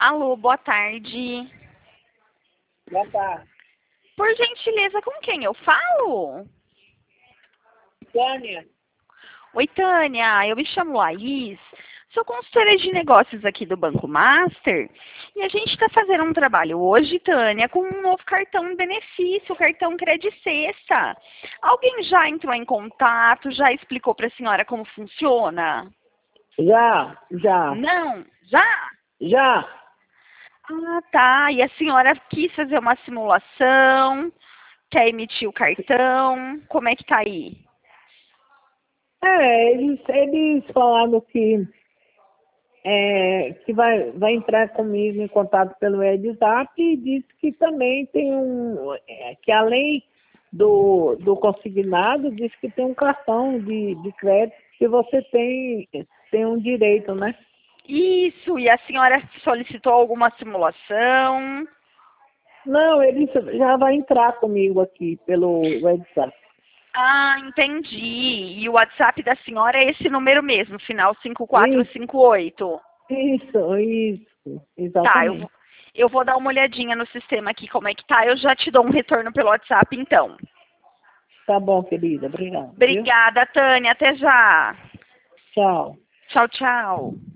Alô, boa tarde. Boa tarde. Por gentileza, com quem eu falo? Tânia, Oi, Tânia, eu me chamo Laís, sou consultora de negócios aqui do Banco Master e a gente está fazendo um trabalho hoje, Tânia, com um novo cartão de benefício, o cartão Credicesta. Alguém já entrou em contato, já explicou para a senhora como funciona? já. Não? Já? Já. Ah, tá. E a senhora quis fazer uma simulação, quer emitir o cartão, como é que tá aí? Eles falaram que vai entrar comigo em contato pelo WhatsApp e disse que também tem que além do consignado, disse que tem um cartão de crédito que você tem um direito, né? Isso, e a senhora solicitou alguma simulação? Não, ele já vai entrar comigo aqui pelo WhatsApp. Ah, entendi. E o WhatsApp da senhora é esse número mesmo, final Isso, 5458. Tá, exatamente. eu vou dar uma olhadinha no sistema aqui, como é que tá. Eu já te dou um retorno pelo WhatsApp, então. Tá bom, querida. Obrigada, viu? Obrigada, Tânia. Até já. Tchau. Tchau, tchau.